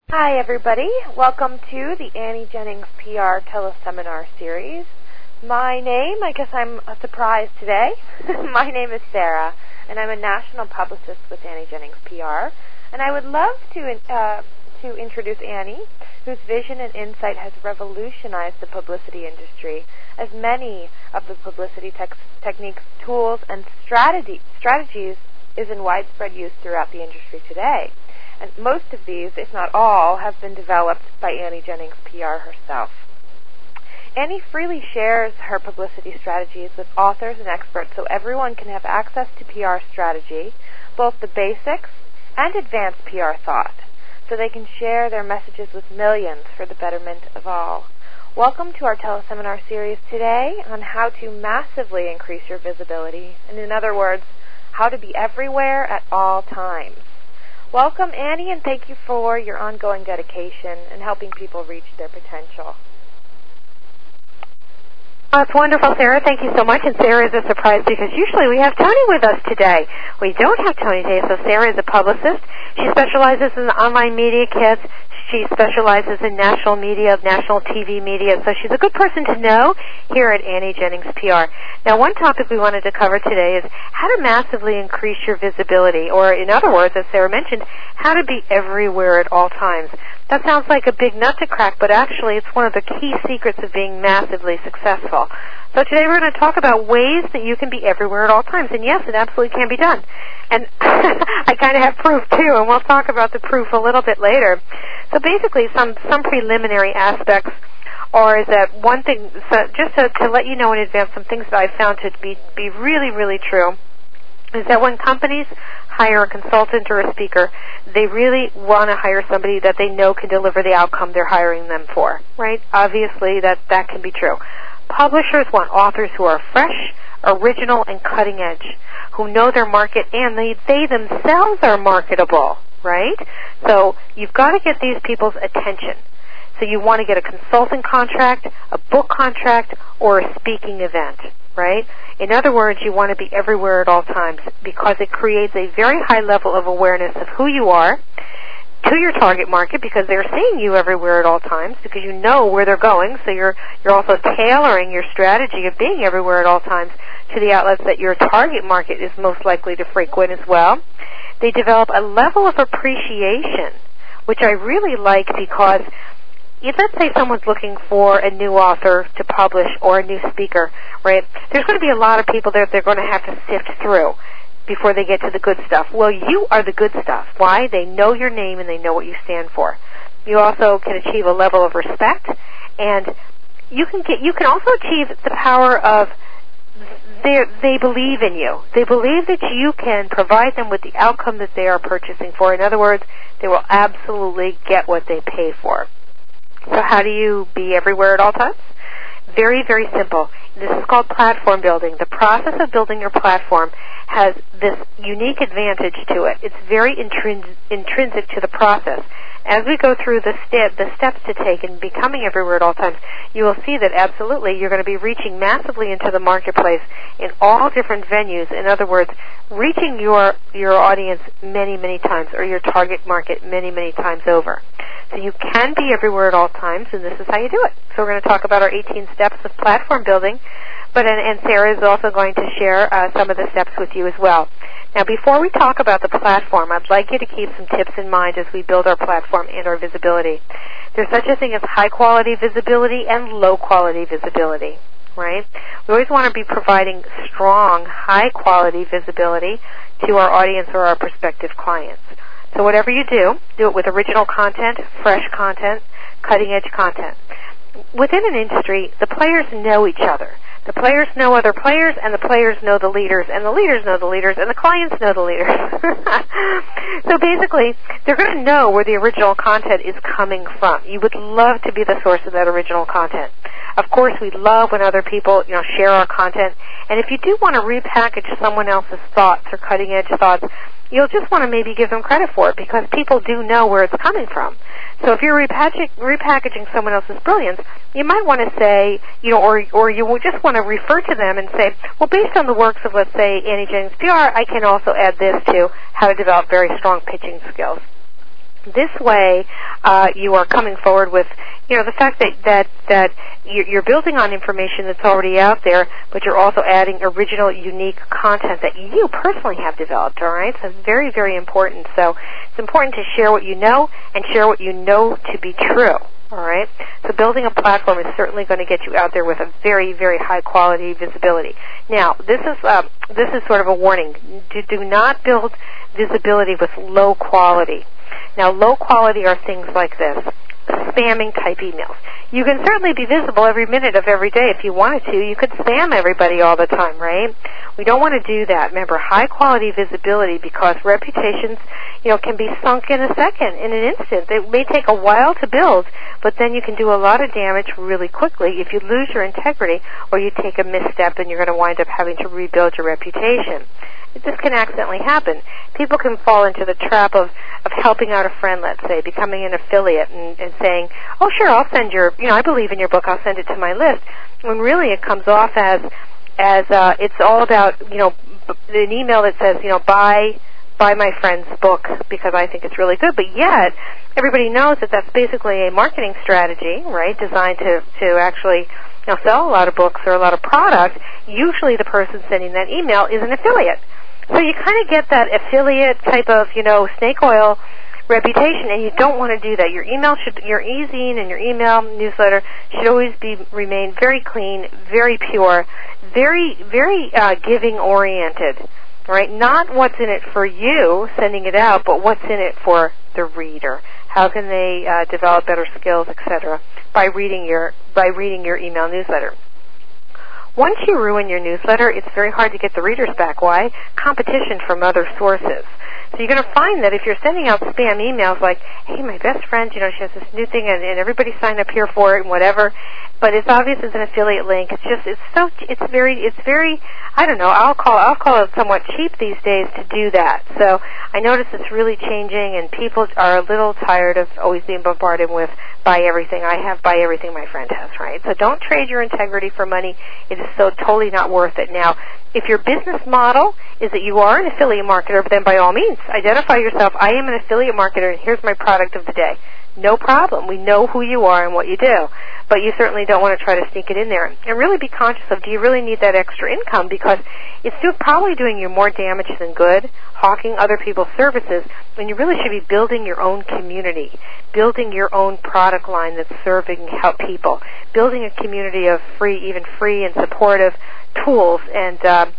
Hi, everybody. Welcome to the Annie Jennings PR teleseminar series. My name, I guess I'm a surprise today. My name is Sarah, and I'm a national publicist with Annie Jennings PR. And I would love to introduce Annie, whose vision and insight has revolutionized the publicity industry, as many of the publicity techniques, tools, and strategies is in widespread use throughout the industry today. And most of these, if not all, have been developed by Annie Jennings PR herself. Annie freely shares her publicity strategies with authors and experts so everyone can have access to PR strategy, both the basics and advanced PR thought, so they can share their messages with millions for the betterment of all. Welcome to our teleseminar series today on how to massively increase your visibility, and in other words, how to be everywhere at all times. Welcome, Annie, and thank you for your ongoing dedication and helping people reach their potential. That's wonderful, Sarah. Thank you so much. And Sarah is a surprise because usually we have Tony with us today. We don't have Tony today, so Sarah is a publicist. She specializes in online media kits. She specializes in national media, national TV media, so she's a good person to know here at Annie Jennings PR. Now, one topic we wanted to cover today is how to massively increase your visibility, or in other words, as Sarah mentioned, how to be everywhere at all times. That sounds like a big nut to crack, but actually it's one of the key secrets of being massively successful. So today we're going to talk about ways that you can be everywhere at all times. And yes, it absolutely can be done. And I kind of have proof too, and we'll talk about the proof a little bit later. So basically some preliminary aspects is that one thing, so just to let you know in advance, some things that I found to be really, really true is that when companies hire a consultant or a speaker, they really want to hire somebody that they know can deliver the outcome they're hiring them for, right? Obviously, that can be true. Publishers want authors who are fresh, original, and cutting edge, who know their market, and they themselves are marketable, right? So you've got to get these people's attention. So you want to get a consulting contract, a book contract, or a speaking event, right? In other words, you want to be everywhere at all times because it creates a very high level of awareness of who you are to your target market, because they're seeing you everywhere at all times because you know where they're going. So you're also tailoring your strategy of being everywhere at all times to the outlets that your target market is most likely to frequent as well. They develop a level of appreciation, which I really like because if let's say someone's looking for a new author to publish or a new speaker, right, there's going to be a lot of people there they're going to have to sift through before they get to the good stuff. Well, you are the good stuff. Why? They know your name and they know what you stand for. You also can achieve a level of respect, and you can also achieve the power of they believe in you. They believe that you can provide them with the outcome that they are purchasing for. In other words, they will absolutely get what they pay for. So how do you be everywhere at all times? Very, very simple. This is called platform building. The process of building your platform has this unique advantage to it. It's very intrinsic to the process. As we go through the steps to take in becoming everywhere at all times, you will see that absolutely you're going to be reaching massively into the marketplace in all different venues. In other words, reaching your audience many, many times, or your target market many, many times over. So you can be everywhere at all times, and this is how you do it. So we're going to talk about our 18 steps of platform building, and Sarah is also going to share some of the steps with you as well. Now, before we talk about the platform, I'd like you to keep some tips in mind as we build our platform and our visibility. There's such a thing as high-quality visibility and low-quality visibility, right? We always want to be providing strong, high-quality visibility to our audience or our prospective clients. So whatever you do it with original content, fresh content, cutting-edge content. Within an industry, the players know each other. The players know other players, and the players know the leaders, and the leaders know the leaders, and the clients know the leaders. So basically, they're going to know where the original content is coming from. You would love to be the source of that original content. Of course, we love when other people, share our content. And if you do want to repackage someone else's thoughts or cutting-edge thoughts, you'll just want to maybe give them credit for it because people do know where it's coming from. So if you're repackaging someone else's brilliance, you might want to say, or you will just want to refer to them and say, well, based on the works of, let's say, Annie Jennings PR, I can also add this to how to develop very strong pitching skills. This way, you are coming forward with, the fact that you're building on information that's already out there, but you're also adding original, unique content that you personally have developed, all right? So it's very, very important. So it's important to share what you know and share what you know to be true, all right? So building a platform is certainly going to get you out there with a very, very high-quality visibility. Now, this is sort of a warning. Do not build visibility with low quality. Now, low quality are things like this, spamming type emails. You can certainly be visible every minute of every day if you wanted to. You could spam everybody all the time, right? We don't want to do that. Remember, high quality visibility, because reputations, can be sunk in a second, in an instant. It may take a while to build, but then you can do a lot of damage really quickly if you lose your integrity or you take a misstep and you're going to wind up having to rebuild your reputation. This can accidentally happen. People can fall into the trap of helping out a friend, let's say, becoming an affiliate and saying, oh, sure, I'll send I believe in your book, I'll send it to my list. When really it comes off as it's all about, an email that says, buy my friend's book because I think it's really good. But yet, everybody knows that that's basically a marketing strategy, right, designed to actually sell a lot of books or a lot of product. Usually the person sending that email is an affiliate. So you kind of get that affiliate type of, snake oil reputation, and you don't want to do that. Your e-zine and your email newsletter should always remain very clean, very pure, very, very giving-oriented, right? Not what's in it for you, sending it out, but what's in it for the reader. How can they develop better skills, etc., by reading your email newsletter. Once you ruin your newsletter, it's very hard to get the readers back. Why? Competition from other sources. So you're going to find that if you're sending out spam emails like, hey, my best friend, she has this new thing and everybody sign up here for it and whatever, but it's obvious it's an affiliate link. It's very, I don't know, I'll call it somewhat cheap these days to do that. So I notice it's really changing, and people are a little tired of always being bombarded with buy everything I have, buy everything my friend has, right? So don't trade your integrity for money. It is so totally not worth it. Now, if your business model is that you are an affiliate marketer, then by all means, identify yourself. I am an affiliate marketer, and here's my product of the day. No problem. We know who you are and what you do. But you certainly don't want to try to sneak it in there. And really be conscious of, do you really need that extra income? Because it's probably doing you more damage than good, hawking other people's services, when you really should be building your own community, building your own product line that's serving help people, building a community of free and supportive tools and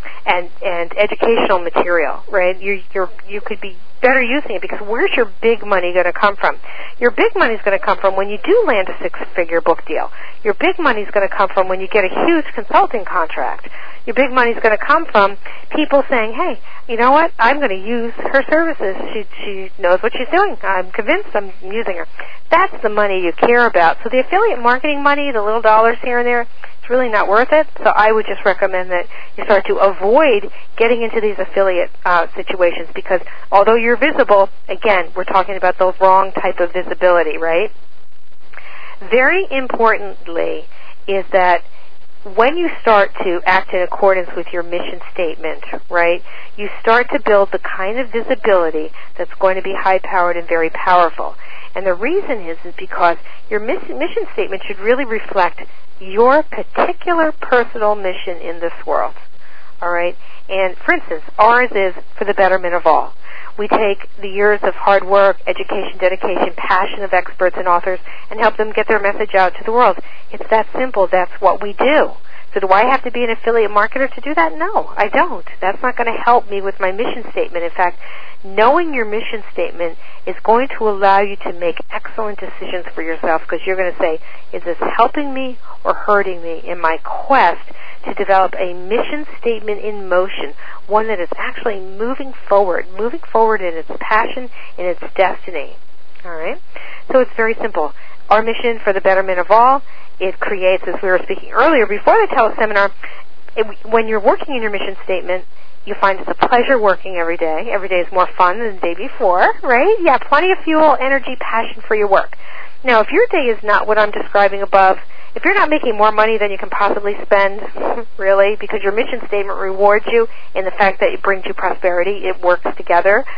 educational material, right? You could be better using it, because where's your big money going to come from? Your big money is going to come from when you do land a six-figure book deal. Your big money is going to come from when you get a huge consulting contract. Your big money is going to come from people saying, hey, you know what, I'm going to use her services. She knows what she's doing. I'm convinced I'm using her. That's the money you care about. So the affiliate marketing money, the little dollars here and there, it's really not worth it. So I would just recommend that you start to avoid getting into these affiliate situations, because although you're visible, again, we're talking about the wrong type of visibility, right? Very importantly is that when you start to act in accordance with your mission statement, right, you start to build the kind of visibility that's going to be high-powered and very powerful. And the reason is because your mission statement should really reflect your particular personal mission in this world, all right? And, for instance, ours is for the betterment of all. We take the years of hard work, education, dedication, passion of experts and authors and help them get their message out to the world. It's that simple. That's what we do. So do I have to be an affiliate marketer to do that? No, I don't. That's not going to help me with my mission statement. In fact, knowing your mission statement is going to allow you to make excellent decisions for yourself, because you're going to say, is this helping me or hurting me in my quest to develop a mission statement in motion, one that is actually moving forward in its passion, in its destiny. All right? So it's very simple. Our mission for the betterment of all, it creates, as we were speaking earlier before the teleseminar, when you're working in your mission statement, you find it's a pleasure working every day. Every day is more fun than the day before, right? You have plenty of fuel, energy, passion for your work. Now, if your day is not what I'm describing above, if you're not making more money than you can possibly spend, really, because your mission statement rewards you in the fact that it brings you prosperity, it works together,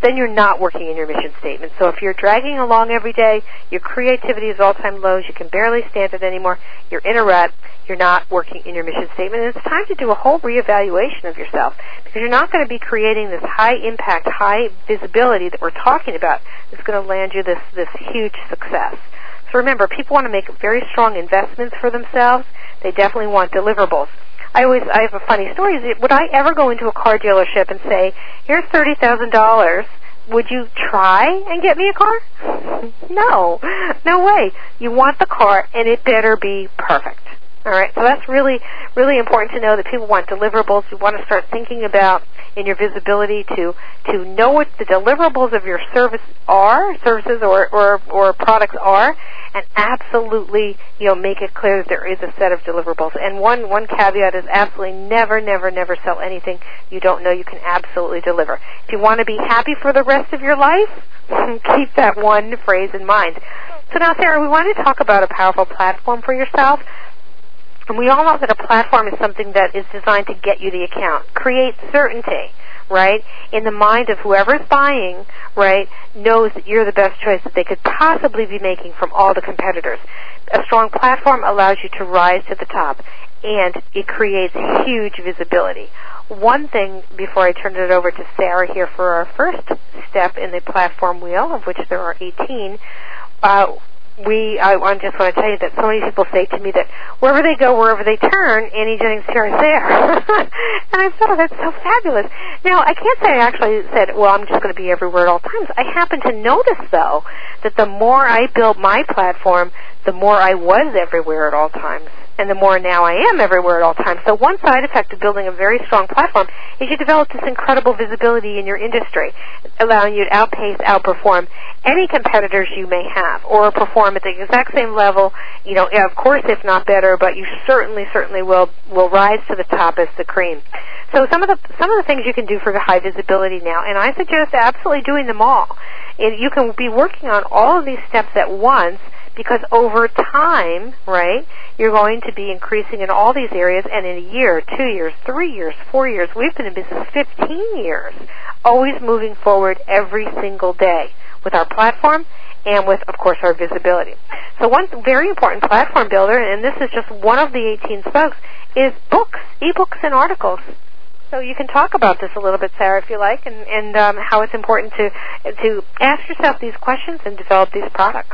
then you're not working in your mission statement. So if you're dragging along every day, your creativity is all-time lows, you can barely stand it anymore, you're in a rut, you're not working in your mission statement, and it's time to do a whole reevaluation of yourself, because you're not going to be creating this high-impact, high visibility that we're talking about that's going to land you this huge success. So remember, people want to make very strong investments for themselves. They definitely want deliverables. I have a funny story. Would I ever go into a car dealership and say, here's $30,000, would you try and get me a car? No way. You want the car, and it better be perfect. All right, so that's really, really important to know that people want deliverables. You want to start thinking about in your visibility to know what the deliverables of your services or products are, and absolutely, make it clear that there is a set of deliverables. And one caveat is absolutely never sell anything you don't know you can absolutely deliver. If you want to be happy for the rest of your life, keep that one phrase in mind. So now, Sarah, we want to talk about a powerful platform for yourself. And we all know that a platform is something that is designed to get you the account, create certainty, right, in the mind of whoever's buying, right, knows that you're the best choice that they could possibly be making from all the competitors. A strong platform allows you to rise to the top, and it creates huge visibility. One thing, before I turn it over to Sarah here for our first step in the platform wheel, of which there are 18, I just want to tell you that so many people say to me that wherever they go, wherever they turn, Annie Jennings PR is there. And I thought, that's so fabulous. Now, I can't say I actually said, well, I'm just going to be everywhere at all times. I happen to notice, though, that the more I built my platform, the more I was everywhere at all times. And the more now I am everywhere at all times. So one side effect of building a very strong platform is you develop this incredible visibility in your industry, allowing you to outperform any competitors you may have, or perform at the exact same level, of course, if not better, but you certainly will rise to the top as the cream. So some of the things you can do for the high visibility now, and I suggest absolutely doing them all. You can be working on all of these steps at once, because over time, right, you're going to be increasing in all these areas, and in a year, 2 years, 3 years, 4 years, we've been in business 15 years, always moving forward every single day with our platform and with, of course, our visibility. So one very important platform builder, and this is just one of the 18 spokes, is books, e-books and articles. So you can talk about this a little bit, Sarah, if you like, and how it's important to ask yourself these questions and develop these products.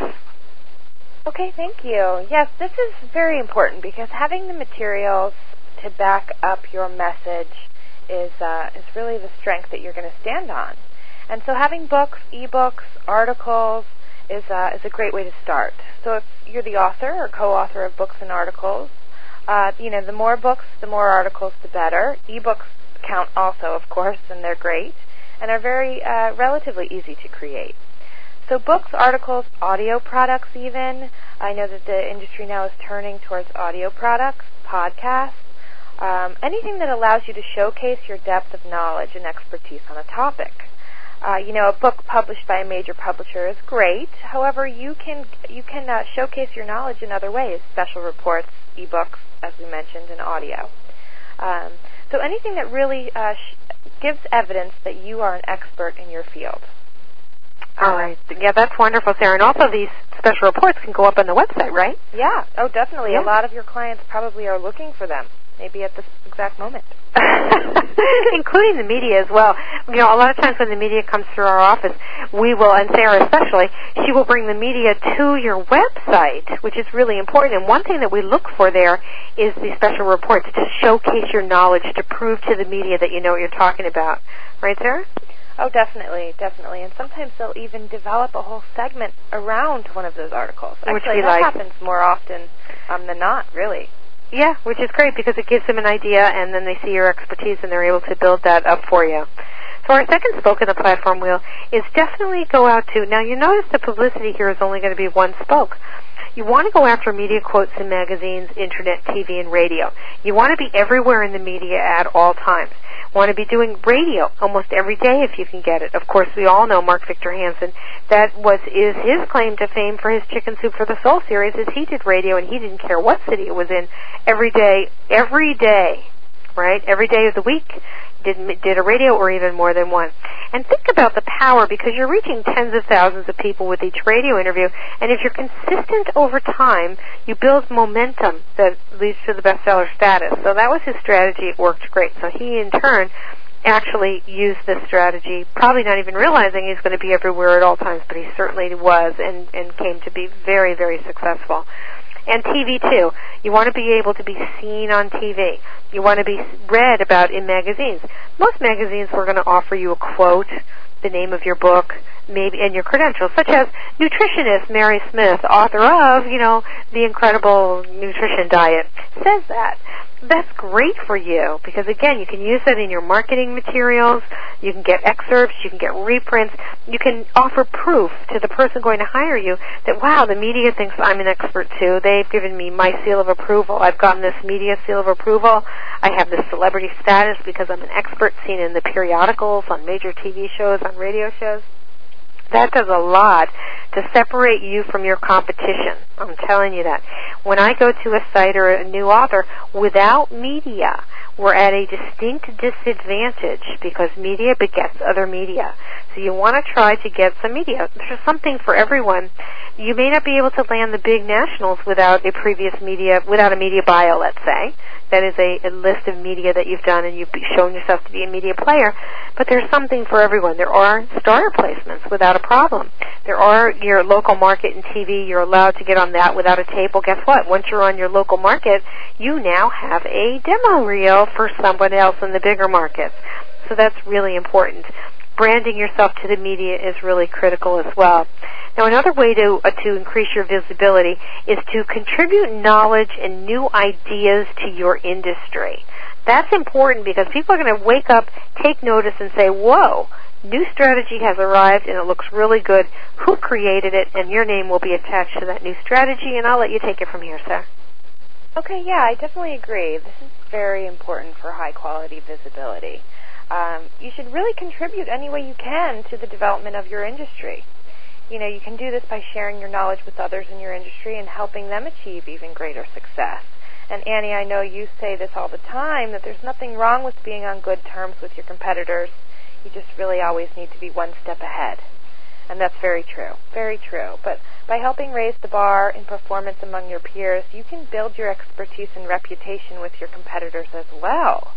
Okay, thank you. Yes, this is very important, because having the materials to back up your message is really the strength that you're going to stand on. And so having books, e-books, articles is a great way to start. So if you're the author or co-author of books and articles, the more books, the more articles, the better. E-books count also, of course, and they're great, and are very relatively easy to create. So books, articles, audio products even. I know that the industry now is turning towards audio products, podcasts, anything that allows you to showcase your depth of knowledge and expertise on a topic. A book published by a major publisher is great. However, you can showcase your knowledge in other ways, special reports, e-books, as we mentioned, and audio. So anything that really gives evidence that you are an expert in your field. All right. Yeah, that's wonderful, Sarah. And also these special reports can go up on the website, right? Yeah. Oh, definitely. Yeah. A lot of your clients probably are looking for them, maybe at this exact moment. Including the media as well. A lot of times when the media comes through our office, we will, and Sarah especially, she will bring the media to your website, which is really important. And one thing that we look for there is the special reports to showcase your knowledge, to prove to the media that you know what you're talking about. Right, Sarah? Oh, definitely. And sometimes they'll even develop a whole segment around one of those articles. Actually, that happens more often than not, really. Yeah, which is great, because it gives them an idea, and then they see your expertise, and they're able to build that up for you. So our second spoke in the platform wheel is definitely go out to, now you notice the publicity here is only going to be one spoke. You want to go after media quotes in magazines, internet, TV, and radio. You want to be everywhere in the media at all times. Want to be doing radio almost every day if you can get it. Of course, we all know Mark Victor Hansen. That is his claim to fame for his Chicken Soup for the Soul series, is he did radio and he didn't care what city it was in, every day, right? Every day of the week. did a radio or even more than one. And think about the power, because you're reaching tens of thousands of people with each radio interview, and if you're consistent over time, you build momentum that leads to the bestseller status. So that was his strategy. It worked great. So he, in turn, actually used this strategy, probably not even realizing he's going to be everywhere at all times, but he certainly was and came to be very, very successful. And TV, too. You want to be able to be seen on TV. You want to be read about in magazines. Most magazines are going to offer you a quote, the name of your book, maybe, and your credentials, such as nutritionist Mary Smith, author of, The Incredible Nutrition Diet, says that. That's great for you because, again, you can use that in your marketing materials. You can get excerpts. You can get reprints. You can offer proof to the person going to hire you that, wow, the media thinks I'm an expert too. They've given me my seal of approval. I've gotten this media seal of approval. I have this celebrity status because I'm an expert seen in the periodicals, on major TV shows, on radio shows. That does a lot to separate you from your competition. I'm telling you that. When I go to a site or a new author, without media, we're at a distinct disadvantage because media begets other media. So you want to try to get some media. There's something for everyone. You may not be able to land the big nationals without a media bio, let's say. That is a list of media that you've done and you've shown yourself to be a media player. But there's something for everyone. There are starter placements without a problem. There are your local market and TV. You're allowed to get on that without a tape. Well, guess what? Once you're on your local market, you now have a demo reel for someone else in the bigger markets. So that's really important. Branding yourself to the media is really critical as well. Now, another way to increase your visibility is to contribute knowledge and new ideas to your industry. That's important because people are going to wake up, take notice, and say, whoa, new strategy has arrived and it looks really good. Who created it? And your name will be attached to that new strategy, and I'll let you take it from here, Sarah. Okay, yeah, I definitely agree. This is very important for high-quality visibility. You should really contribute any way you can to the development of your industry. You can do this by sharing your knowledge with others in your industry and helping them achieve even greater success. And Annie, I know you say this all the time, that there's nothing wrong with being on good terms with your competitors. You just really always need to be one step ahead. And that's very true, very true. But by helping raise the bar in performance among your peers, you can build your expertise and reputation with your competitors as well.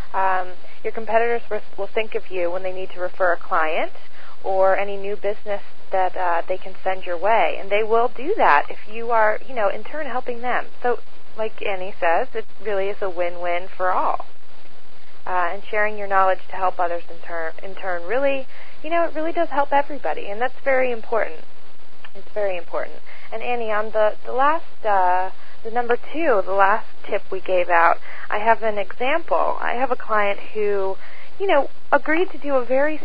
Your competitors will think of you when they need to refer a client or any new business that they can send your way. And they will do that if you are, in turn helping them. So, like Annie says, it really is a win-win for all. And sharing your knowledge to help others in turn really, it really does help everybody. And that's very important. It's very important. And Annie, on the last, the number 2, the last tip we gave out, I have an example. I have a client who, agreed to do a very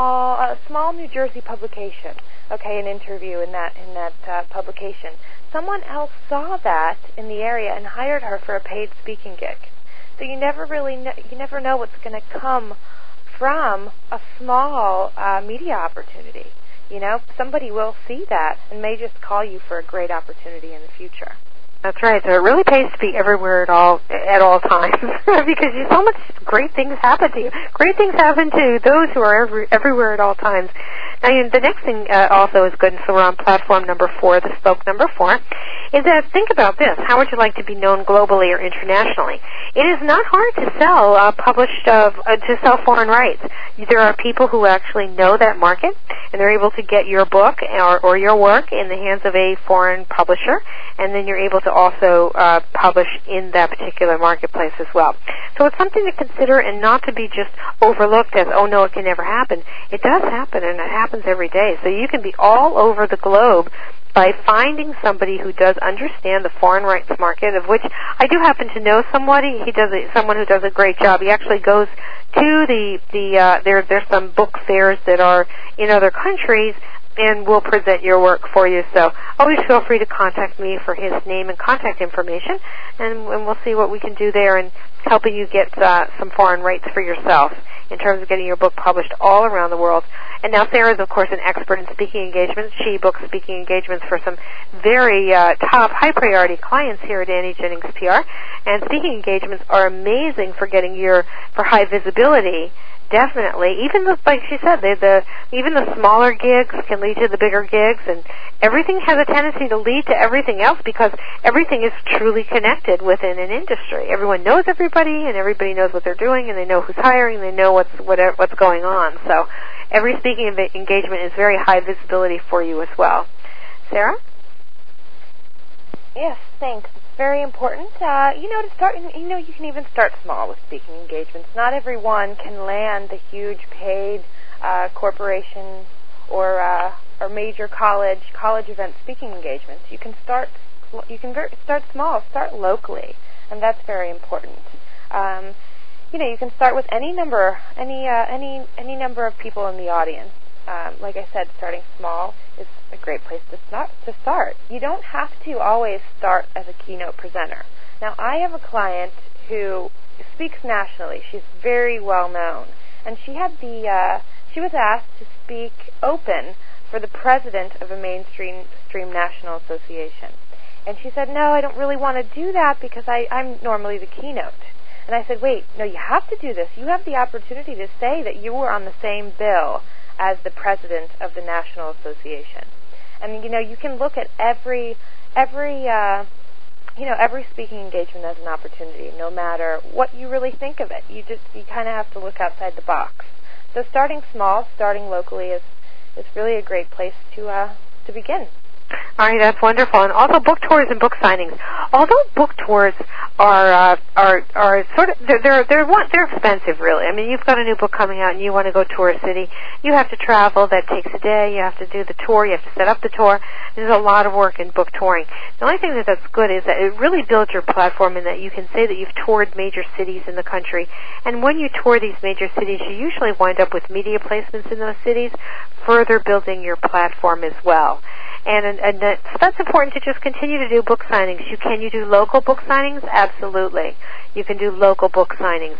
small New Jersey publication. Okay, an interview in that publication. Someone else saw that in the area and hired her for a paid speaking gig. So you never know what's going to come from a small media opportunity. Somebody will see that and may just call you for a great opportunity in the future. That's right. So it really pays to be everywhere at all times because so much great things happen to you. Great things happen to those who are everywhere at all times. Now, the next thing also is good, and so we're on platform number 4, the spoke number 4, is that think about this. How would you like to be known globally or internationally? It is not hard to sell to sell foreign rights. There are people who actually know that market, and they're able to get your book or your work in the hands of a foreign publisher, and then you're able to also publish in that particular marketplace as well. So it's something to consider and not to be just overlooked as, oh no, it can never happen. It does happen, and it happens every day. So you can be all over the globe by finding somebody who does understand the foreign rights market, of which I do happen to know somebody. Someone who does a great job. He actually goes to there's some book fairs that are in other countries and we'll present your work for you. So always feel free to contact me for his name and contact information, and we'll see what we can do there in helping you get some foreign rights for yourself in terms of getting your book published all around the world. And now Sarah is, of course, an expert in speaking engagements. She books speaking engagements for some very top, high-priority clients here at Annie Jennings PR. And speaking engagements are amazing for getting for high visibility. Definitely. Even like she said, even the smaller gigs can lead to the bigger gigs, and everything has a tendency to lead to everything else because everything is truly connected within an industry. Everyone knows everybody, and everybody knows what they're doing, and they know who's hiring, and they know what's going on. So every speaking engagement is very high visibility for you as well. Sarah? Yes, thanks. It's very important. To start, you can even start small with speaking engagements. Not everyone can land the huge paid corporation or major college event speaking engagements. You can start small, start locally, and that's very important. You can start with any number of people in the audience. Like I said, starting small is a great place to start. You don't have to always start as a keynote presenter. Now, I have a client who speaks nationally. She's very well known, and she was asked to speak open for the president of a mainstream national association. And she said, "No, I don't really want to do that because I'm normally the keynote." And I said, "Wait, no, you have to do this. You have the opportunity to say that you were on the same bill as the president of the National Association." And you can look at every speaking engagement as an opportunity, no matter what you really think of it. You kind of have to look outside the box. So starting small, starting locally is really a great place to begin. All right, that's wonderful. And also book tours and book signings. Although book tours are sort of they're expensive, really. I mean, you've got a new book coming out and you want to go tour a city. You have to travel. That takes a day. You have to do the tour. You have to set up the tour. There's a lot of work in book touring. The only thing that's good is that it really builds your platform in that you can say that you've toured major cities in the country. And when you tour these major cities, you usually wind up with media placements in those cities, further building your platform as well. And that's important to just continue to do book signings. Can you do local book signings? Absolutely. You can do local book signings.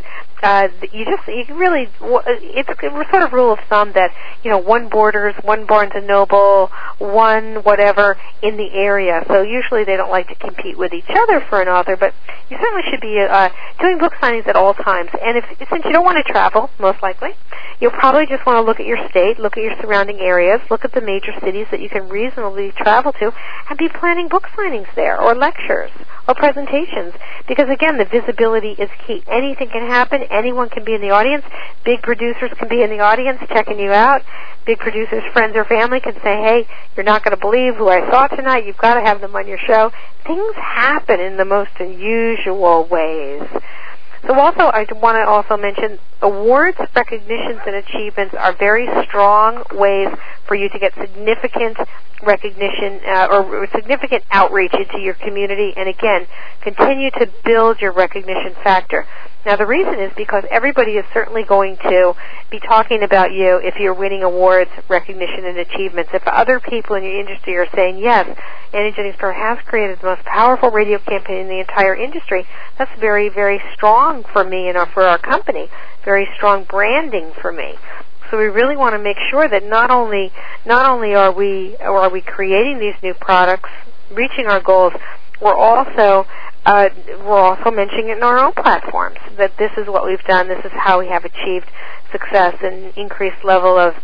It's sort of rule of thumb that, one Borders, one Barnes & Noble, one whatever in the area. So usually they don't like to compete with each other for an author, but you certainly should be doing book signings at all times. And since you don't want to travel, most likely, you'll probably just want to look at your state, look at your surrounding areas, look at the major cities that you can reasonably travel to, and be planning book signings there, or lectures, or presentations. Because again, the visibility is key. Anything can happen. Anyone can be in the audience. Big producers can be in the audience checking you out. Big producers' friends or family can say, "Hey, you're not going to believe who I saw tonight. You've got to have them on your show." Things happen in the most unusual ways. So also, I want to also mention awards, recognitions, and achievements are very strong ways for you to get significant recognition or significant outreach into your community, and again, continue to build your recognition factor. Now, the reason is because everybody is certainly going to be talking about you if you're winning awards, recognition, and achievements. If other people in your industry are saying, "Yes, Annie Jennings PR has created the most powerful radio campaign in the entire industry," that's very, very strong for me and for our company, very strong branding for me. So we really want to make sure that not only are we creating these new products, reaching our goals, we're also mentioning it in our own platforms, that this is what we've done, this is how we have achieved success and increased level of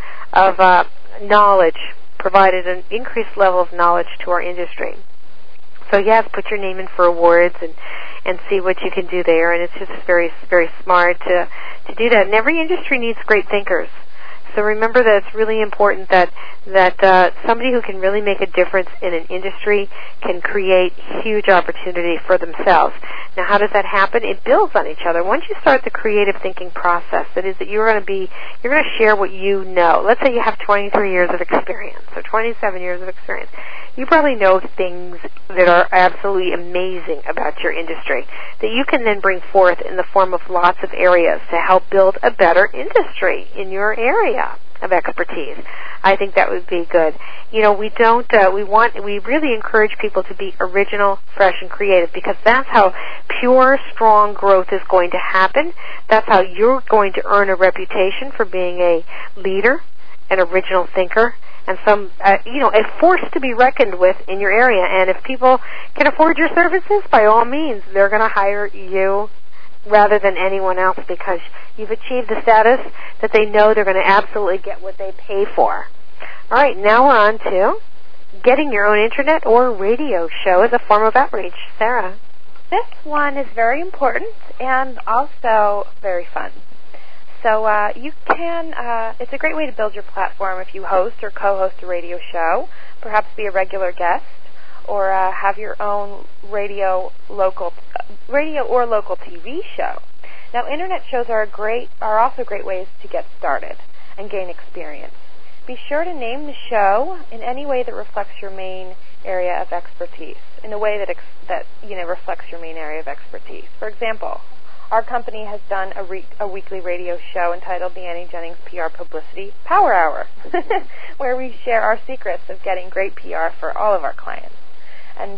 knowledge, provided an increased level of knowledge to our industry. So yes, put your name in for awards and see what you can do there, and it's just very, very smart to do that. And every industry needs great thinkers. So remember that it's really important that somebody who can really make a difference in an industry can create huge opportunity for themselves. Now, how does that happen? It builds on each other. Once you start the creative thinking process, that is that you're going to share what you know. Let's say you have 23 years of experience or 27 years of experience. You probably know things that are absolutely amazing about your industry that you can then bring forth in the form of lots of areas to help build a better industry in your area. of expertise. I think that would be good. You know, we really encourage people to be original, fresh, and creative, because that's how pure, strong growth is going to happen. That's how you're going to earn a reputation for being a leader, an original thinker, and a force to be reckoned with in your area. And if people can afford your services, by all means, they're going to hire you rather than anyone else, because you've achieved the status that they know they're going to absolutely get what they pay for. All right, now we're on to getting your own internet or radio show as a form of outreach. Sarah? This one is very important and also very fun. So it's a great way to build your platform if you host or co-host a radio show, perhaps be a regular guest, or have your own radio or local TV show. Now, internet shows are also great ways to get started and gain experience. Be sure to name the show in any way that reflects your main area of expertise, in a way that reflects your main area of expertise. For example, our company has done a weekly radio show entitled the Annie Jennings PR Publicity Power Hour, where we share our secrets of getting great PR for all of our clients. And,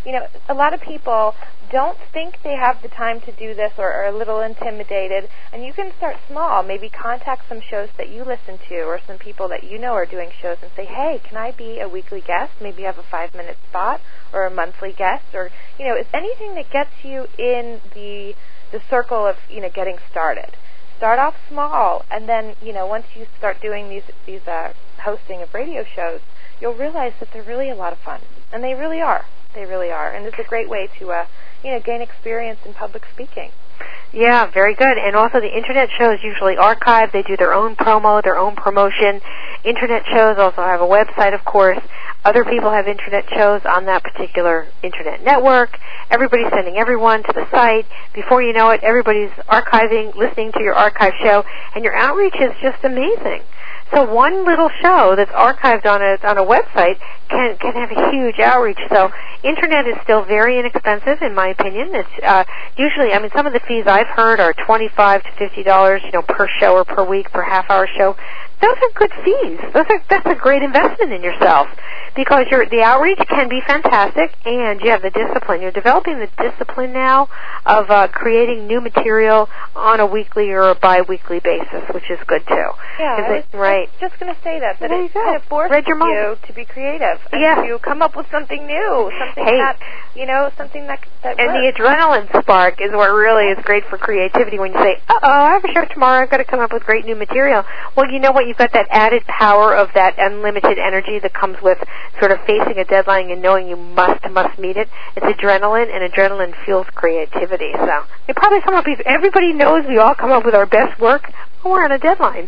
a lot of people don't think they have the time to do this, or are a little intimidated. And you can start small. Maybe contact some shows that you listen to, or some people that you know are doing shows, and say, hey, can I be a weekly guest? Maybe have a 5-minute spot, or a monthly guest, or, is anything that gets you in the circle of, getting started. Start off small, and then, once you start doing these hosting of radio shows, you'll realize that they're really a lot of fun. And they really are. They really are. And it's a great way to, gain experience in public speaking. Yeah, very good. And also the Internet shows usually archive. They do their own promo, their own promotion. Internet shows also have a website, of course. Other people have Internet shows on that particular Internet network. Everybody's sending everyone to the site. Before you know it, everybody's archiving, listening to your archive show, and your outreach is just amazing. So one little show that's archived on a website can have a huge outreach. So Internet is still very inexpensive, in my opinion. It's usually, some of the fees I've heard are $25 to $50, per show or per week, per half-hour show. Those are good fees. That's a great investment in yourself, because the outreach can be fantastic, and you have the discipline. You're developing the discipline now of creating new material on a weekly or a bi-weekly basis, which is good too. Yeah, right. I was just going to say that it kind of forces you to be creative and to come up with something new, something something that and works. The adrenaline spark is what really is great for creativity. When you say, I have a show tomorrow, I've got to come up with great new material. Well, you know what? You've got that added power of that unlimited energy that comes with sort of facing a deadline and knowing you must meet it. It's adrenaline, and adrenaline fuels creativity. So you probably come up with, everybody knows we all come up with our best work. We're on a deadline,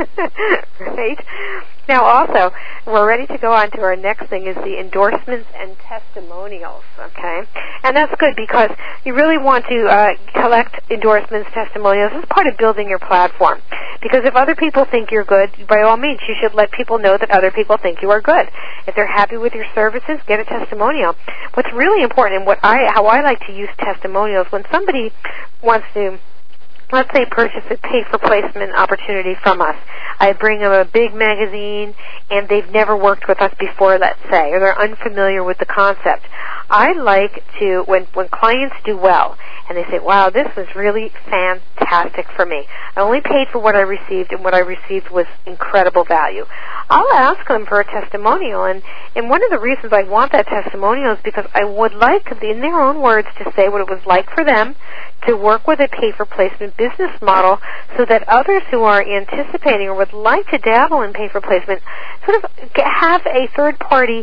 right? Now, also, we're ready to go on to our next thing, is the endorsements and testimonials, okay? And that's good, because you really want to collect endorsements, testimonials as part of building your platform. Because if other people think you're good, by all means, you should let people know that other people think you are good. If they're happy with your services, get a testimonial. What's really important, and how I like to use testimonials, when somebody wants to, let's say, purchase a pay-for-placement opportunity from us. I bring them a big magazine, and they've never worked with us before, let's say, or they're unfamiliar with the concept. I like to, when clients do well, and they say, wow, this was really fantastic for me. I only paid for what I received, and what I received was incredible value. I'll ask them for a testimonial, and one of the reasons I want that testimonial is because I would like, in their own words, to say what it was like for them to work with a pay-for-placement business model, so that others who are anticipating or would like to dabble in pay-for-placement sort of have a third-party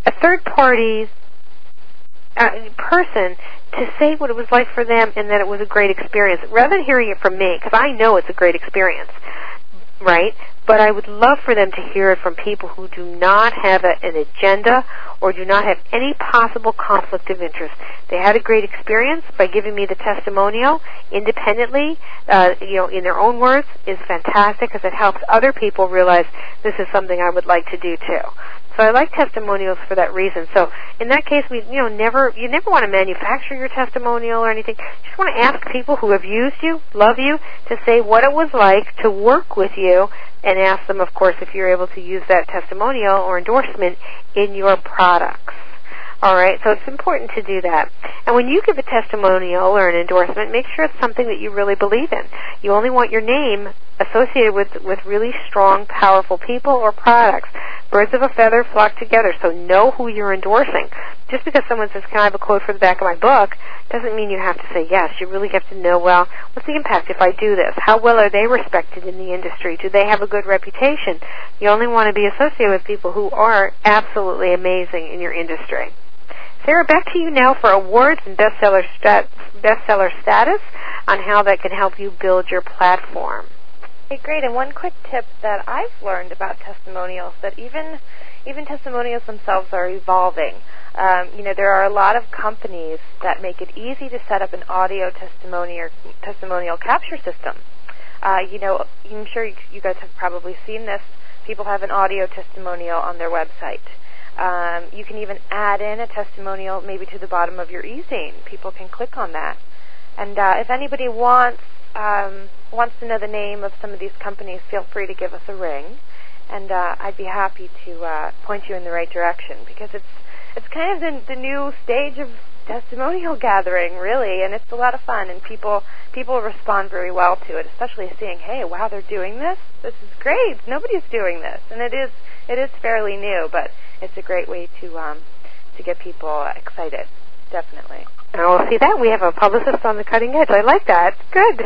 person to say what it was like for them and that it was a great experience, rather than hearing it from me, because I know it's a great experience, right? But I would love for them to hear it from people who do not have an agenda or do not have any possible conflict of interest. They had a great experience by giving me the testimonial independently, in their own words, is fantastic, because it helps other people realize this is something I would like to do too. So I like testimonials for that reason. So in that case, you never want to manufacture your testimonial or anything. You just want to ask people who have used you, love you, to say what it was like to work with you, and ask them, of course, if you're able to use that testimonial or endorsement in your products. All right, so it's important to do that. And when you give a testimonial or an endorsement, make sure it's something that you really believe in. You only want your name associated with really strong, powerful people or products. Birds of a feather flock together, so know who you're endorsing. Just because someone says, can I have a quote for the back of my book, doesn't mean you have to say yes. You really have to know, well, what's the impact if I do this? How well are they respected in the industry? Do they have a good reputation? You only want to be associated with people who are absolutely amazing in your industry. Sarah, back to you now for awards and bestseller status on how that can help you build your platform. Okay, great. And one quick tip that I've learned about testimonials, that even testimonials themselves are evolving. There are a lot of companies that make it easy to set up an audio testimonial capture system. I'm sure you guys have probably seen this. People have an audio testimonial on their website. You can even add in a testimonial maybe to the bottom of your e-zine. People can click on that. And if anybody wants to know the name of some of these companies, feel free to give us a ring, and I'd be happy to point you in the right direction, because it's kind of the new stage of testimonial gathering, really, and it's a lot of fun, and people respond very well to it, especially seeing, hey, wow, they're doing this? This is great. Nobody's doing this. And it is fairly new, but it's a great way to get people excited, definitely. Oh, see that? We have a publicist on the cutting edge. I like that. Good.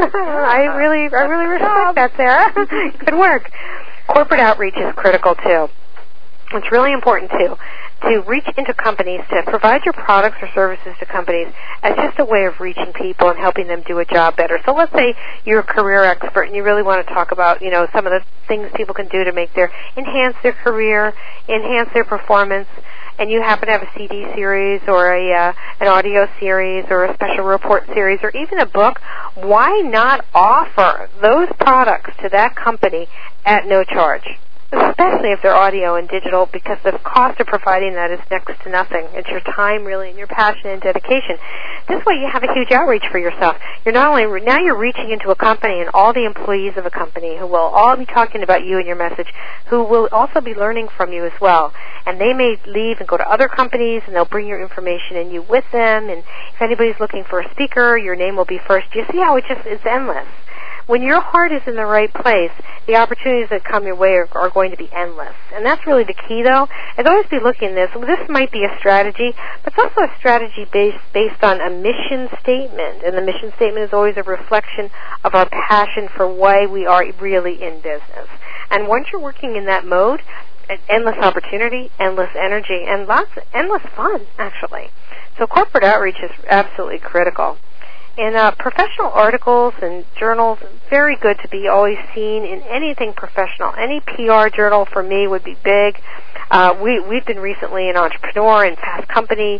I really respect that, Sarah. Good work. Corporate outreach is critical, too. It's really important, too, to reach into companies, to provide your products or services to companies as just a way of reaching people and helping them do a job better. So let's say you're a career expert and you really want to talk about, some of the things people can do to enhance their career, enhance their performance, and you happen to have a CD series or an audio series or a special report series or even a book, why not offer those products to that company at no charge? Especially if they're audio and digital, because the cost of providing that is next to nothing. It's your time, really, and your passion and dedication. This way you have a huge outreach for yourself. Now you're reaching into a company and all the employees of a company who will all be talking about you and your message, who will also be learning from you as well. And they may leave and go to other companies, and they'll bring your information and you with them. And if anybody's looking for a speaker, your name will be first. You see how it's endless. When your heart is in the right place, the opportunities that come your way are going to be endless. And that's really the key, though, is always be looking at this. This might be a strategy, but it's also a strategy based on a mission statement. And the mission statement is always a reflection of our passion for why we are really in business. And once you're working in that mode, endless opportunity, endless energy, and endless fun, actually. So corporate outreach is absolutely critical. In professional articles and journals, very good to be always seen in anything professional. Any PR journal for me would be big. We've been recently in Entrepreneur and Fast Company,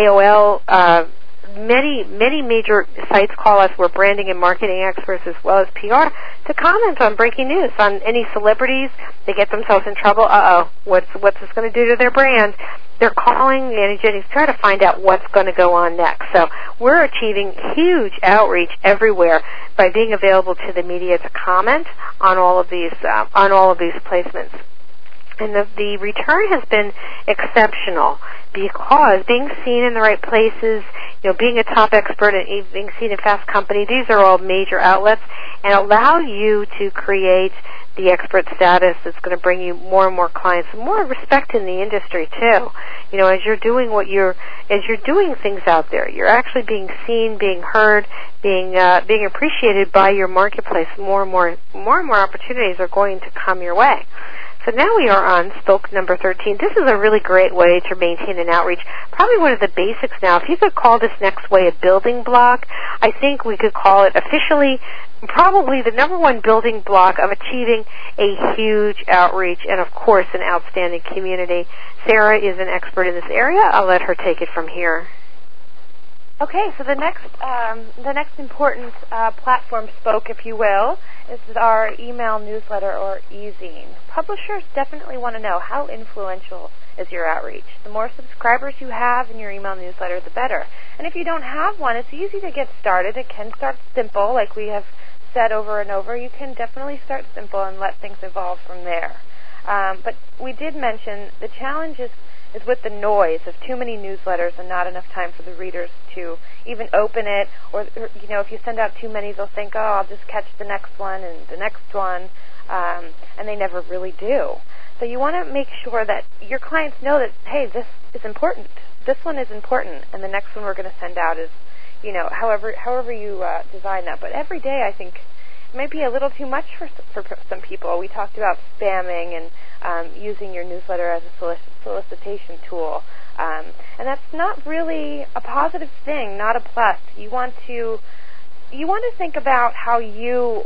AOL. Many major sites call us. We're branding and marketing experts as well as PR to comment on breaking news, on any celebrities. They get themselves in trouble. What's this going to do to their brand? They're calling Annie Jennings to try to find out what's going to go on next. So we're achieving huge outreach everywhere by being available to the media to comment on all of these placements. And the return has been exceptional because being seen in the right places, being a top expert and being seen in Fast Company, these are all major outlets and allow you to create the expert status that's going to bring you more and more clients, and more respect in the industry too. As you're doing things out there, you're actually being seen, being heard, being appreciated by your marketplace. More and more opportunities are going to come your way. So now we are on spoke number 13. This is a really great way to maintain an outreach. Probably one of the basics now. If you could call this next way a building block, I think we could call it officially probably the number one building block of achieving a huge outreach and, of course, an outstanding community. Sarah is an expert in this area. I'll let her take it from here. Okay, so the next important platform spoke, if you will, is our email newsletter or e-zine. Publishers definitely want to know how influential is your outreach. The more subscribers you have in your email newsletter, the better. And if you don't have one, it's easy to get started. It can start simple, like we have said over and over. You can definitely start simple and let things evolve from there. But we did mention the challenge is with the noise of too many newsletters and not enough time for the readers to even open it, or if you send out too many, they'll think, oh, I'll just catch the next one and the next one, and they never really do. So you want to make sure that your clients know that, hey, this is important. This one is important, and the next one we're going to send out is, however you design that. But every day, I think, it might be a little too much for some people. We talked about spamming and using your newsletter as a solicitation tool. And that's not really a positive thing, not a plus. You want to think about how you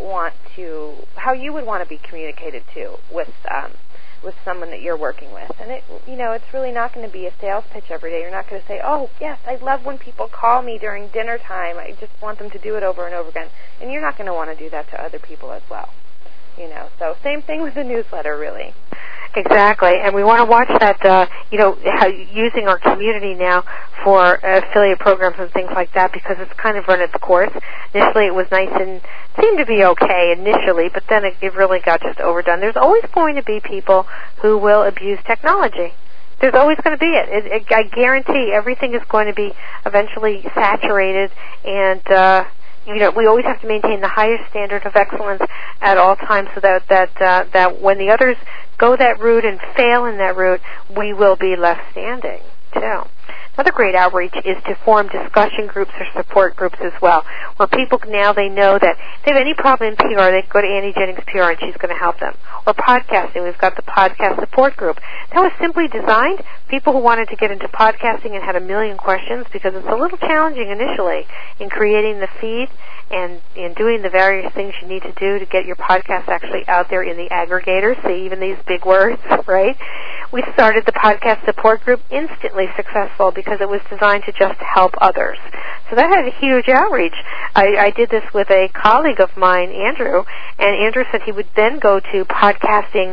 would want to be communicated to with someone that you're working with. And it's really not going to be a sales pitch every day. You're not going to say, oh, yes, I love when people call me during dinner time. I just want them to do it over and over again. And you're not going to want to do that to other people as well. So same thing with the newsletter, really. Exactly, and we want to watch that, how using our community now for affiliate programs and things like that, because it's kind of run its course. Initially it was nice and seemed to be okay initially, but then it really got just overdone. There's always going to be people who will abuse technology. There's always going to be it. I guarantee everything is going to be eventually saturated, and we always have to maintain the highest standard of excellence at all times, so that when the others go that route and fail in that route, we will be left standing, too. Another great outreach is to form discussion groups or support groups as well, where people now they know that if they have any problem in PR, they can go to Annie Jennings PR and she's going to help them. Or podcasting, we've got the podcast support group. That was simply designed people who wanted to get into podcasting and had a million questions, because it's a little challenging initially in creating the feed and in doing the various things you need to do to get your podcast actually out there in the aggregators, see even these big words, right? We started the podcast support group, instantly successful because it was designed to just help others. So that had a huge outreach. I did this with a colleague of mine, Andrew, and Andrew said he would then go to podcasting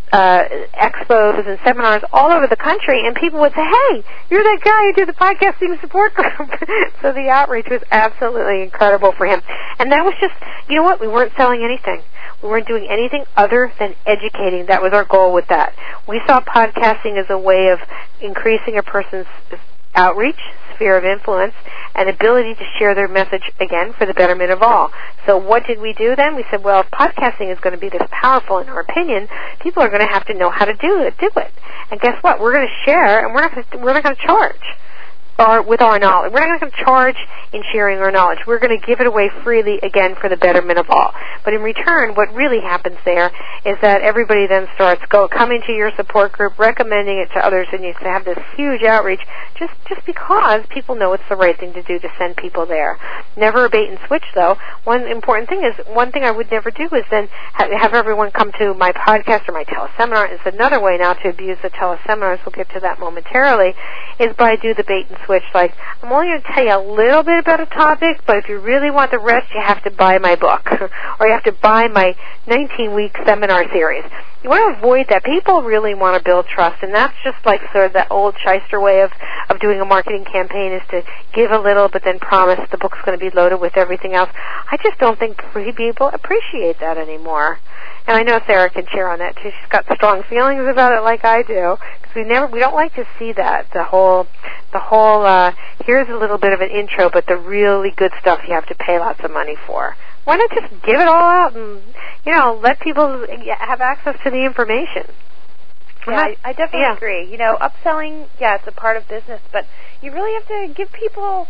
expos and seminars all over the country, and people would say, hey, you're that guy who did the podcasting support group. So the outreach was absolutely incredible for him. And that was just, you know what, we weren't selling anything. We weren't doing anything other than educating. That was our goal with that. We saw podcasting as a way of increasing a person's outreach, sphere of influence, and ability to share their message, again, for the betterment of all. So what did we do then? We said, well, if podcasting is going to be this powerful, in our opinion, people are going to have to know how to do it. And guess what? We're going to share, and we're not going to charge. With our knowledge. We're not going to charge in sharing our knowledge. We're going to give it away freely, again, for the betterment of all. But in return, what really happens there is that everybody then starts coming to your support group, recommending it to others, and you have this huge outreach just because people know it's the right thing to do to send people there. Never a bait and switch, though. One important thing is, one thing I would never do is then have everyone come to my podcast or my teleseminar. It's another way now to abuse the teleseminars. We'll get to that momentarily, is by do the bait and switch, like, I'm only going to tell you a little bit about a topic, but if you really want the rest, you have to buy my book, or you have to buy my 19-week seminar series. You want to avoid that. People really want to build trust, and that's just like sort of the old shyster way of doing a marketing campaign, is to give a little but then promise the book's going to be loaded with everything else. I just don't think people appreciate that anymore. And I know Sarah can share on that too. She's got strong feelings about it, like I do, because we don't like to see that the whole here's a little bit of an intro, but the really good stuff you have to pay lots of money for. Why not just give it all out and let people have access to the information? Yeah, I definitely agree. Upselling, it's a part of business, but you really have to give people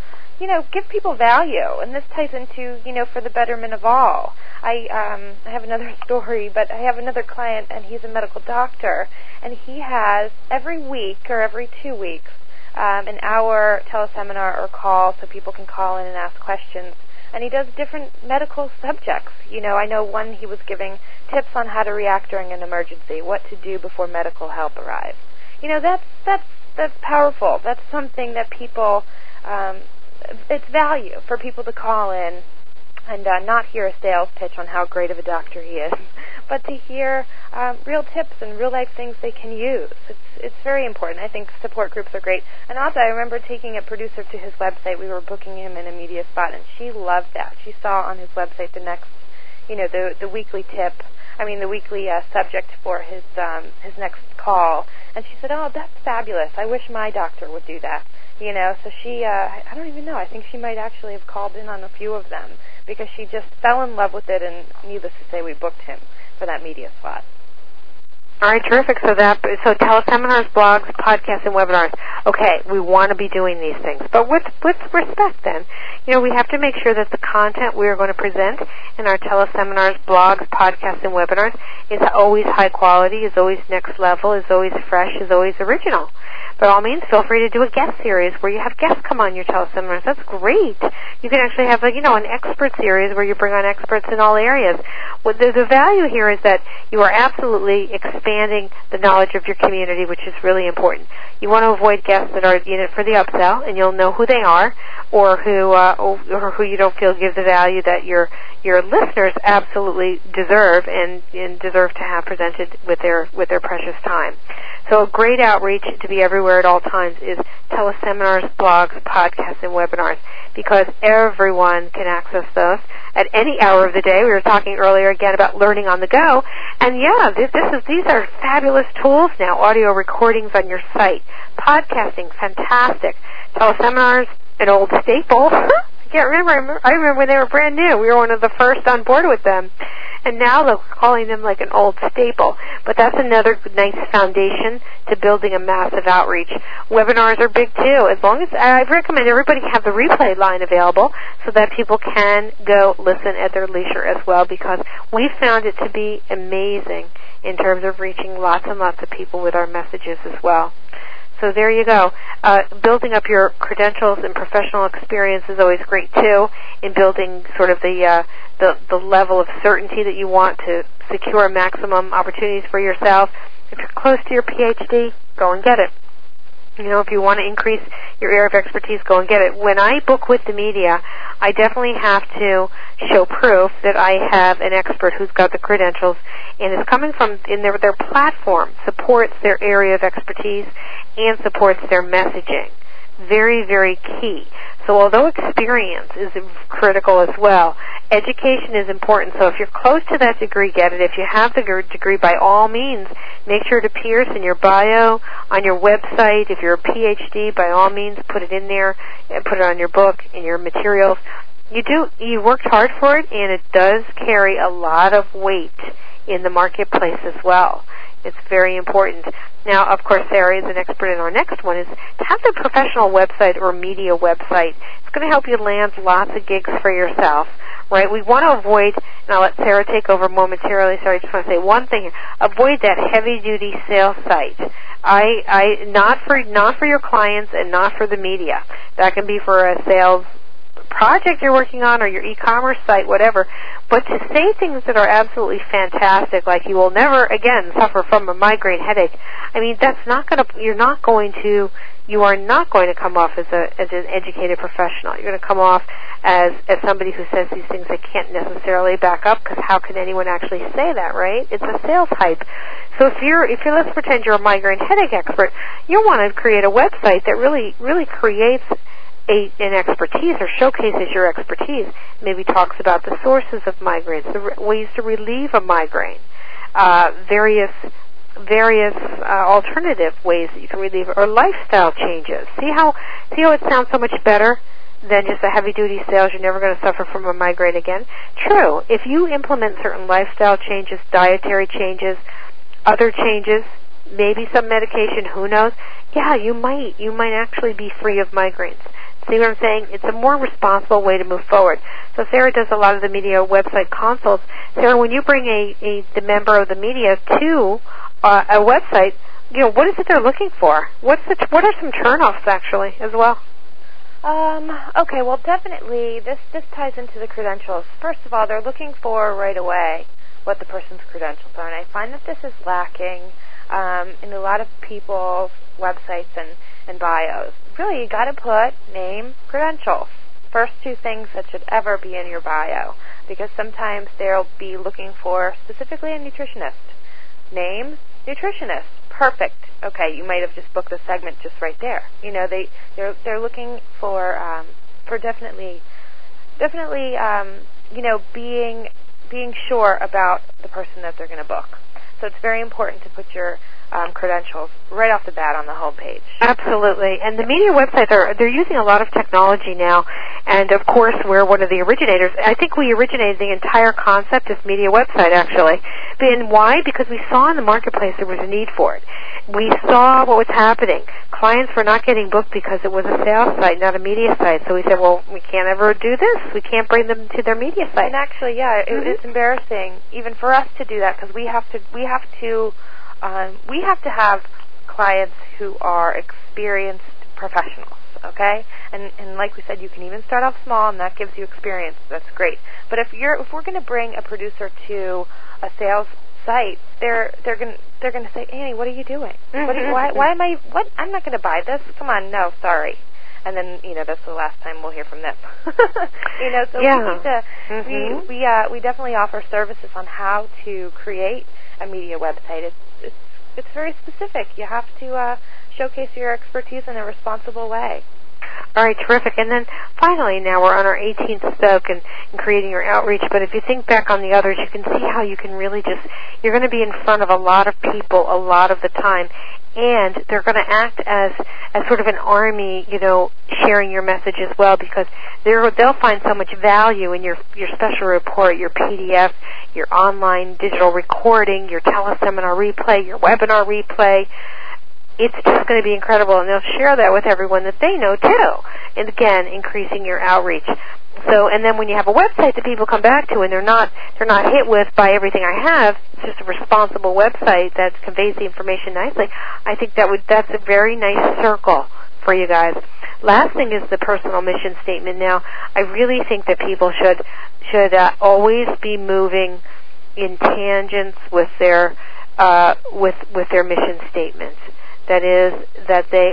value, and this ties into, for the betterment of all. I have another story, but I have another client, and he's a medical doctor, and he has every week or every 2 weeks an hour teleseminar or call, so people can call in and ask questions. And he does different medical subjects. I know one, he was giving tips on how to react during an emergency, what to do before medical help arrives. That's powerful. That's something that people it's value for people to call in and not hear a sales pitch on how great of a doctor he is, but to hear real tips and real-life things they can use. It's very important. I think support groups are great. And also, I remember taking a producer to his website. We were booking him in a media spot, and she loved that. She saw on his website the next, the weekly tip. The weekly subject for his next call. And she said, "Oh, that's fabulous. I wish my doctor would do that." So she, I don't even know. I think she might actually have called in on a few of them because she just fell in love with it, and needless to say, we booked him for that media slot. All right, terrific. So teleseminars, blogs, podcasts, and webinars. Okay, we want to be doing these things, but with respect then. We have to make sure that the content we are going to present in our teleseminars, blogs, podcasts, and webinars is always high quality, is always next level, is always fresh, is always original. By all means, feel free to do a guest series where you have guests come on your teleseminars. That's great. You can actually have an expert series where you bring on experts in all areas. The value here is that you are absolutely expanding the knowledge of your community, which is really important. You want to avoid guests that are in it for the upsell, and you'll know who they are, or who you don't feel give the value that your listeners absolutely deserve and deserve to have presented with their precious time. So a great outreach to be everywhere at all times is teleseminars, blogs, podcasts, and webinars, because everyone can access those at any hour of the day. We were talking earlier again about learning on the go, and these are fabulous tools now. Audio recordings on your site, podcasting, fantastic. Teleseminars, an old staple. I remember when they were brand new. We were one of the first on board with them. And now they're calling them like an old staple. But that's another nice foundation to building a massive outreach. Webinars are big too. As long as I recommend everybody have the replay line available so that people can go listen at their leisure as well, because we found it to be amazing in terms of reaching lots and lots of people with our messages as well. So there you go. Building up your credentials and professional experience is always great too, in building sort of the level of certainty that you want to secure maximum opportunities for yourself. If you're close to your PhD, go and get it. If you want to increase your area of expertise, go and get it. When I book with the media, I definitely have to show proof that I have an expert who's got the credentials and is coming from their platform, supports their area of expertise and supports their messaging. Very, very key. So although experience is critical as well, education is important. So if you're close to that degree, get it. If you have the degree, by all means, make sure it appears in your bio, on your website. If you're a PhD, by all means, put it in there, and put it on your book, in your materials. You worked hard for it, and it does carry a lot of weight in the marketplace as well. It's very important. Now, of course, Sarah is an expert in our next one, is to have a professional website or media website. It's going to help you land lots of gigs for yourself, right? We want to avoid, and I'll let Sarah take over momentarily, so I just want to say one thing here. Avoid that heavy-duty sales site. Not for your clients and not for the media. That can be for a sales project you're working on or your e-commerce site, whatever. But to say things that are absolutely fantastic, like you will never again suffer from a migraine headache, you are not going to come off as an educated professional. You're going to come off as somebody who says these things that can't necessarily back up, because how can anyone actually say that, right? It's a sales hype. So if let's pretend you're a migraine headache expert, you want to create a website that really creates an expertise or showcases your expertise. Maybe talks about the sources of migraines, the ways to relieve a migraine, various alternative ways that you can relieve it, or lifestyle changes. See how it sounds so much better than just a heavy-duty sales. You're never going to suffer from a migraine again. True, if you implement certain lifestyle changes, dietary changes, other changes, maybe some medication, who knows? Yeah, you might actually be free of migraines. See what I'm saying? It's a more responsible way to move forward. So Sarah does a lot of the media website consults. Sarah, when you bring the member of the media to a website, what is it they're looking for? What are some turnoffs actually as well? Okay, well, definitely this ties into the credentials. First of all, they're looking for right away what the person's credentials are, and I find that this is lacking in a lot of people's websites and bios. really you got to put name, credentials. First two things that should ever be in your bio, because sometimes they'll be looking for specifically a nutritionist. Name, nutritionist. Perfect. Okay, you might have just booked a segment just right there. You know, they're looking for definitely you know, being sure about the person that they're going to book. So it's very important to put your credentials right off the bat on the home page. Absolutely. And the media websites they're using a lot of technology now, and of course we're one of the originators. I think we originated the entire concept of media website, actually. And why? Because we saw in the marketplace there was a need for it. We saw what was happening. Clients were not getting booked because it was a sales site, not a media site. So we said, well, we can't ever do this. We can't bring them to their media site. And actually, yeah, it's embarrassing even for us to do that, because we have to have clients who are experienced professionals. Okay, and like we said, you can even start off small, and that gives you experience. That's great. But if we're going to bring a producer to a sales site, they're going to say, Annie, what are you doing? Why am I? What? I'm not going to buy this. Come on, no, sorry. And then, you know, that's the last time we'll hear from them. You know, so we definitely offer services on how to create a media website. It's very specific. You have to showcase your expertise in a responsible way. All right, terrific. And then finally, now we're on our 18th spoke in creating your outreach. But if you think back on the others, you can see how you can really you're going to be in front of a lot of people a lot of the time. And they're going to act as sort of an army, you know, sharing your message as well, because they'll find so much value in your special report, your PDF, your online digital recording, your teleseminar replay, your webinar replay. It's just going to be incredible, and they'll share that with everyone that they know too. And again, increasing your outreach. So, and then when you have a website that people come back to and they're not hit with by everything I have, it's just a responsible website that conveys the information nicely. I think that's a very nice circle for you guys. Last thing is the personal mission statement. Now, I really think that people should always be moving in tangents with their mission statements. That is, that they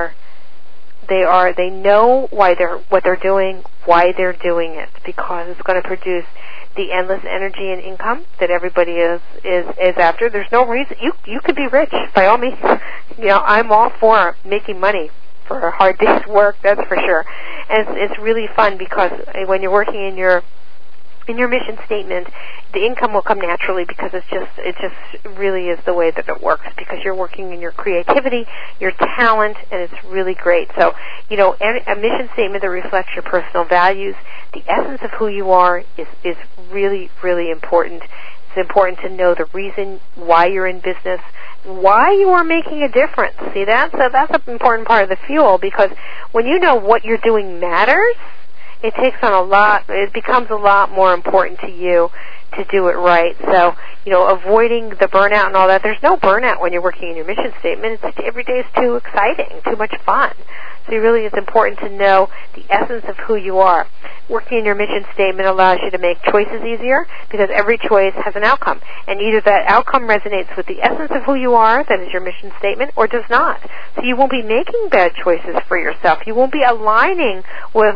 know what they're doing, why they're doing it, because it's going to produce the endless energy and income that everybody is after. There's no reason you could be rich by all means. You know, I'm all for making money for a hard day's work, that's for sure. And it's really fun, because when you're working in your mission statement, the income will come naturally, because it just really is the way that it works, because you're working in your creativity, your talent, and it's really great. So, you know, a mission statement that reflects your personal values, the essence of who you are is really, really important. It's important to know the reason why you're in business, why you are making a difference. See, that's an important part of the fuel, because when you know what you're doing matters, it becomes a lot more important to you to do it right. So, you know, avoiding the burnout and all that. There's no burnout when you're working in your mission statement. Every day is too exciting, too much fun. So it's important to know the essence of who you are. Working in your mission statement allows you to make choices easier, because every choice has an outcome. And either that outcome resonates with the essence of who you are, that is your mission statement, or does not. So you won't be making bad choices for yourself. You won't be aligning with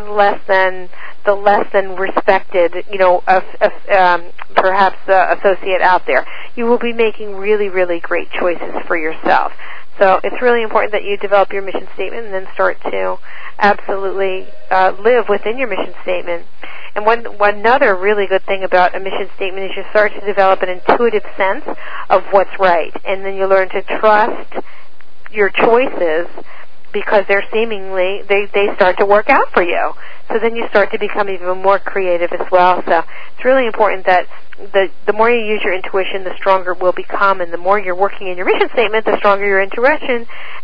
the less than respected, you know, perhaps associate out there. You will be making really, really great choices for yourself. So it's really important that you develop your mission statement and then start to absolutely live within your mission statement. And one other really good thing about a mission statement is you start to develop an intuitive sense of what's right. And then you learn to trust your choices, because they start to work out for you. So then you start to become even more creative as well. So it's really important that the more you use your intuition, the stronger it will become, and the more you're working in your mission statement, the stronger your intuition,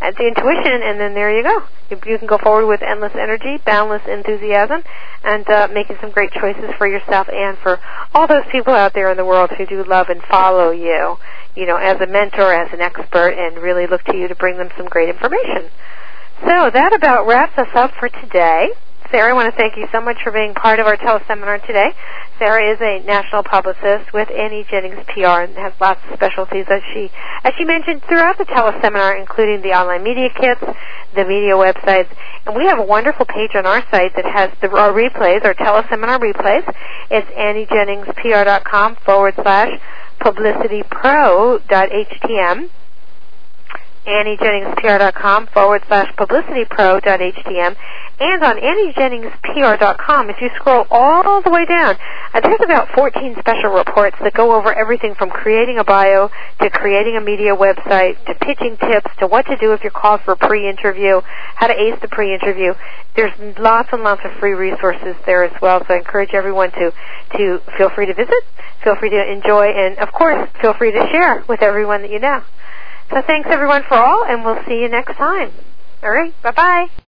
and then there you go. You can go forward with endless energy, boundless enthusiasm, and making some great choices for yourself and for all those people out there in the world who do love and follow you, you know, as a mentor, as an expert, and really look to you to bring them some great information. So that about wraps us up for today. Sarah, I want to thank you so much for being part of our teleseminar today. Sarah is a national publicist with Annie Jennings PR and has lots of specialties, as she mentioned throughout the teleseminar, including the online media kits, the media websites, and we have a wonderful page on our site that has our replays, our teleseminar replays. It's AnnieJenningsPR.com/publicitypro.htm. AnnieJenningsPR.com/publicitypro.htm, and on AnnieJenningsPR.com, if you scroll all the way down, there's about 14 special reports that go over everything from creating a bio to creating a media website to pitching tips to what to do if you're called for a pre-interview, how to ace the pre-interview. There's lots and lots of free resources there as well, so I encourage everyone to feel free to visit, feel free to enjoy, and, of course, feel free to share with everyone that you know. So thanks, everyone, for all, and we'll see you next time. All right, bye-bye.